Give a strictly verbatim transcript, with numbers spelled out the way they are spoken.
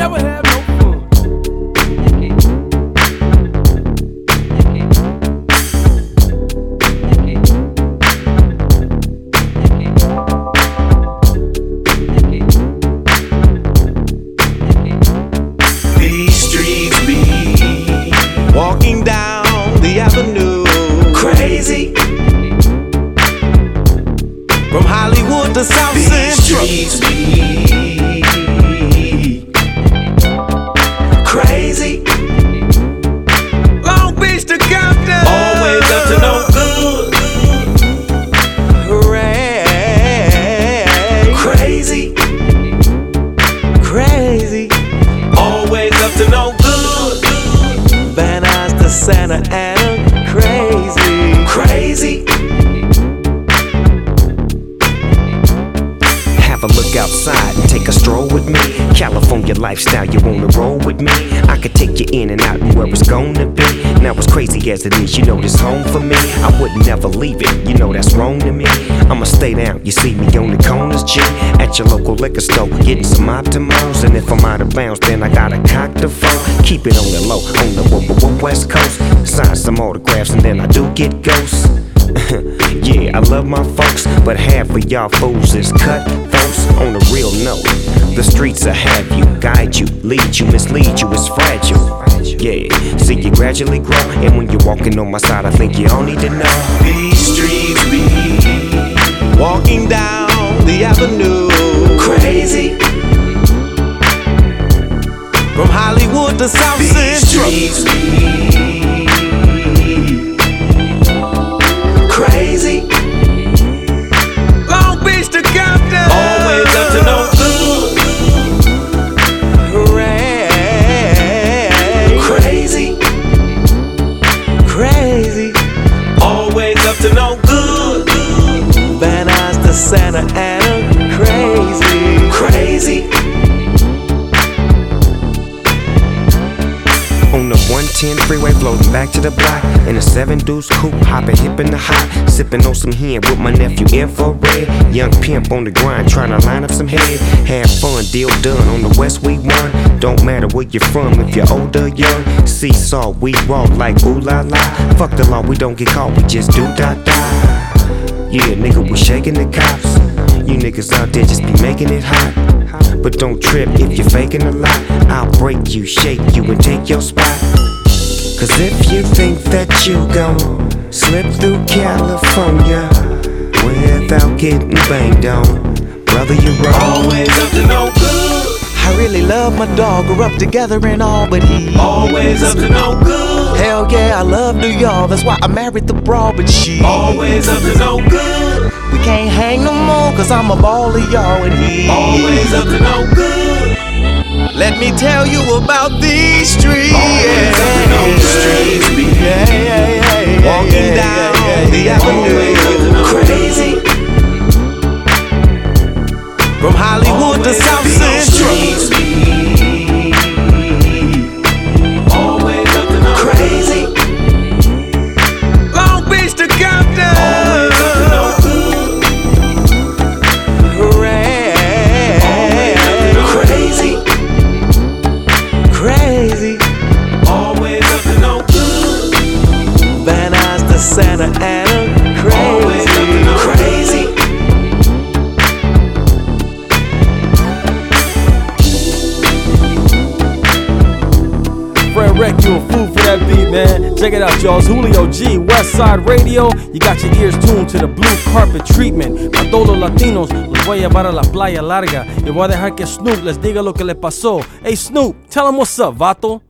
never have no fun. These streets be walking down the avenue, crazy. From Hollywood to South These Central, streets be crazy. Long Beach to Compton, always up to no good. Crazy, crazy, always up to no good. Van Nuys to Santa Ana, crazy, crazy. Have a look outside and take a stroll with me. California lifestyle, you wanna roll with me? I could take you in and out and where it's gonna be. Now as crazy as it is, you know this home for me. I would never leave it, you know that's wrong to me. I'ma stay down, you see me on the corners, G. At your local liquor store, getting some Optimals. And if I'm out of bounds, then I gotta cock the phone. Keep it on the low, on the w- w- west coast. Sign some autographs and then I do get ghosts. Yeah, I love my folks, but half of y'all fools is cut folks. On a real note, the streets will have you, guide you, lead you, mislead you, it's fragile. Yeah, see you gradually grow, and when you're walking on my side, I think you all need to know. These streets be walking down the avenue, crazy. From Hollywood to South These Central, streets be crazy. Long Beach to Compton, always up to no good. Crazy, crazy, always up to no good. Van Nuys to Santa Ana, crazy, crazy. On the one ten freeway, floating back to the block in a seven deuce coupe, hopping hip in the hot, sipping on some hen with my nephew Infrared. Young pimp on the grind, trying to line up some head. Have fun, deal done on the west we won. Don't matter where you're from, if you're older, young. Seesaw, we walk like ooh la la. Fuck the law, we don't get caught, we just do da da. Yeah, nigga, we shaking the cops. You niggas out there just be making it hot. But don't trip if you're faking a lot. I'll break you, shake you, and take your spot. Cause if you think that you gon' slip through California without getting banged on, brother, you're wrong. Always up to no good. I really love my dog, grew up together and all, but he always up to no good. Hell yeah, I love New York, that's why I married the broad, but she always up to no good. We can't hang no more, cause I'm a baller, y'all, and he always up to no good. Let me tell you about these streets. Always up to no good. Yeah, yeah, yeah, yeah, walking yeah, down yeah, yeah, the avenue, crazy. From Hollywood to South Central, always up to no crazy. Long Beach to Compton, always up to no good. Crazy, crazy, always up to no good. Van Nuys to Santa Ana, crazy, always up to no crazy. Fred Wreck, you a fool for that beat, man. Check it out, y'all. It's Julio G, Westside Radio. You got your ears tuned to the blue carpet treatment. A todos los latinos los voy a llevar a la playa larga. Y voy a dejar que Snoop les diga lo que le pasó. Hey Snoop, tell him what's up, vato.